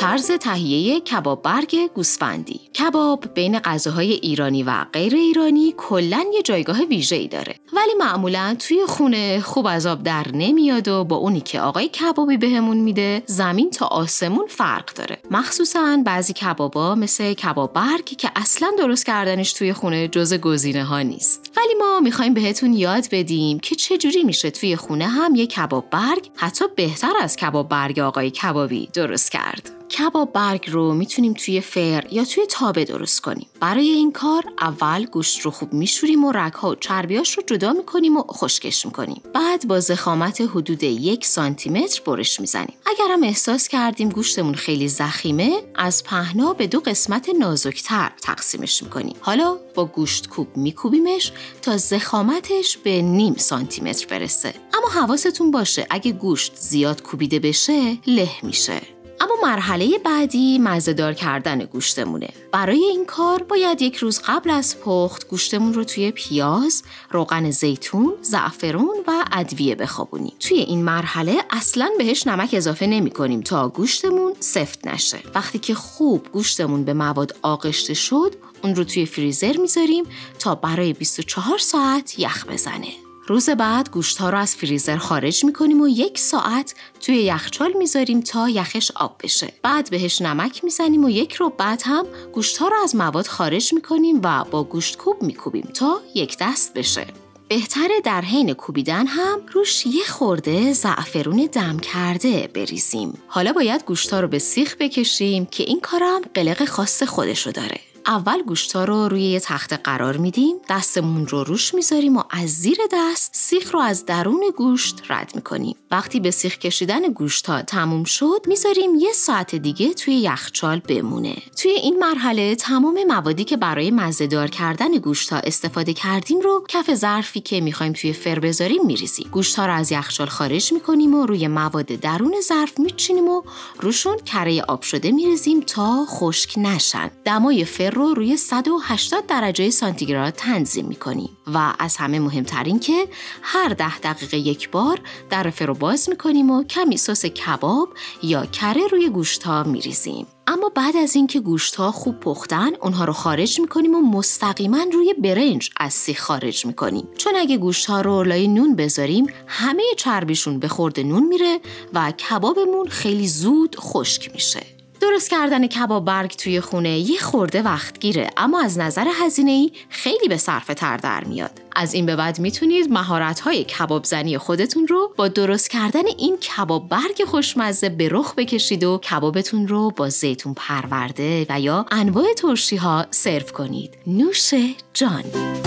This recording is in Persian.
طرز تهیه کباب برگ گوسفندی. کباب بین غذاهای ایرانی و غیر ایرانی کلاً یه جایگاه ویژه‌ای داره، ولی معمولاً توی خونه خوب از آب در نمیاد و با اونی که آقای کبابی بهمون میده زمین تا آسمون فرق داره. مخصوصاً بعضی کبابا مثل کباب برگ که اصلاً درست کردنش توی خونه جز گزینه‌ها نیست. ولی ما میخوایم بهتون یاد بدیم که چجوری میشه توی خونه هم یه کباب برگ حتی بهتر از کباب برگ آقای کبابی درست کرد. کباب برگ رو میتونیم توی فر یا توی تابه درست کنیم. برای این کار اول گوشت رو خوب میشوریم و رگ‌ها و چربیاش رو جدا میکنیم و خشکش میکنیم. بعد با ضخامت حدود 1 سانتیمتر برش میزنیم. اگر هم احساس کردیم گوشتمون خیلی ضخیمه، از پهنا به 2 قسمت نازکتر تقسیمش میکنیم. حالا با گوشت کوب میکوبیمش تا ضخامتش به نیم سانتیمتر برسه. اما حواستون باشه اگه گوشت زیاد کوبیده بشه له میشه. اما مرحله بعدی مزه‌دار کردن گوشتمونه. برای این کار باید 1 روز قبل از پخت گوشتمون رو توی پیاز، روغن زیتون، زعفرون و ادویه بخوابونیم. توی این مرحله اصلاً بهش نمک اضافه نمی‌کنیم تا گوشتمون سفت نشه. وقتی که خوب گوشتمون به مواد آغشته شد، اون رو توی فریزر میذاریم تا برای 24 ساعت یخ بزنه. روز بعد گوشت‌ها رو از فریزر خارج می‌کنیم و 1 ساعت توی یخچال می‌ذاریم تا یخش آب بشه. بعد بهش نمک می‌زنیم و 1 رو بعد هم گوشت‌ها رو از مواد خارج می‌کنیم و با گوشت کوب می‌کوبیم تا 1 دست بشه. بهتره در حین کوبیدن هم روش 1 خورده زعفرون دم کرده بریزیم. حالا باید گوشت‌ها رو به سیخ بکشیم که این کارم قلق خاص خودشو داره. اول گوشت‌ها رو روی یه تخته قرار میدیم، دستمون رو روش میذاریم و از زیر دست سیخ رو از درون گوشت رد میکنیم. وقتی به سیخ کشیدن گوشت‌ها تموم شد، میذاریم 1 ساعت دیگه توی یخچال بمونه. توی این مرحله تمام موادی که برای مزه‌دار کردن گوشت‌ها استفاده کردیم رو کف ظرفی که میخوایم توی فر بذاریم میریزیم. گوشت‌ها رو از یخچال خارج میکنیم و روی مواد درون ظرف میچینیم و روشون کره آب شده میریزیم تا خشک نشن. دمای فر رو روی 180 درجه سانتیگراد تنظیم می‌کنیم و از همه مهمتر این که هر 10 دقیقه 1 بار در فر رو باز می‌کنیم و کمی سس کباب یا کره روی گوشت‌ها می‌ریزیم. اما بعد از اینکه گوشت‌ها خوب پختن، اونها رو خارج می‌کنیم و مستقیما روی برنج از سیخ خارج می‌کنیم. چون اگه گوشت‌ها رو لای نون بذاریم، همه چربیشون به خورد نون میره و کبابمون خیلی زود خشک میشه. درست کردن کباب برگ توی خونه 1 خورده وقت گیره، اما از نظر هزینه‌ای خیلی به صرفه تر در میاد. از این به بعد میتونید مهارت‌های کباب زنی خودتون رو با درست کردن این کباب برگ خوشمزه به رخ بکشید و کبابتون رو با زیتون پرورده و یا انواع ترشی‌ها سرو کنید. نوش جان.